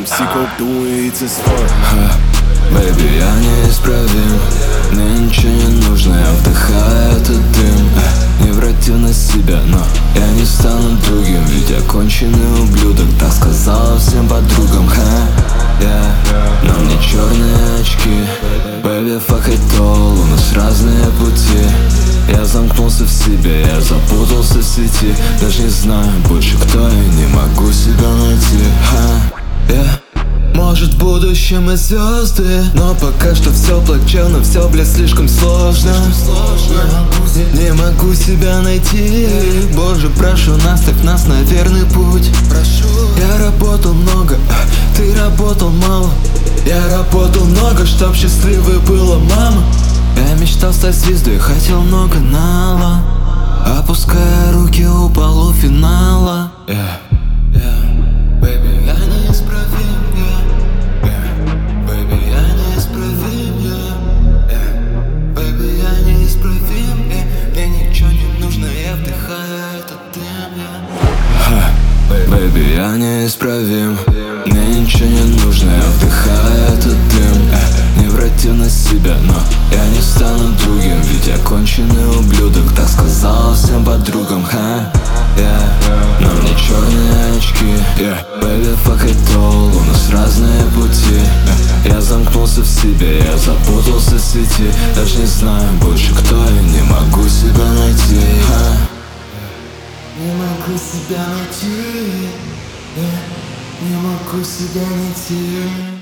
I'm sick of doing it as far. Baby, я неисправим, мне ничего не нужно, я вдыхаю этот дым. Не врать на себя, но я не стану другим, ведь я конченый ублюдок, так сказала всем подругам. На мне черные очки, baby, fuck it all, у нас разные пути. Я замкнулся в себе, я запутался в сети, даже не знаю больше кто я, не могу себя найти. Может, в будущем и звезды, но пока что все плачевно, все, блядь, слишком сложно. Не могу себя найти. Боже, прошу, наставь нас на верный путь. Я работал много, ты работал мало. Я работал много, чтоб счастливой была мама. Я мечтал стать звездой, хотел много нала, опуская руки у полуфинала. Baby, я неисправим, мне ничего не нужно, я вдыхаю этот дым. Не врать на себя, но я не стану другим, ведь я конченый ублюдок, так сказала всем подругам. На мне черные очки, baby, fuck it all, у нас разные пути. Я замкнулся в себе, я запутался в сети, даже не знаю больше кто я, не могу себя найти. Не могу себя найти, не могу себя найти.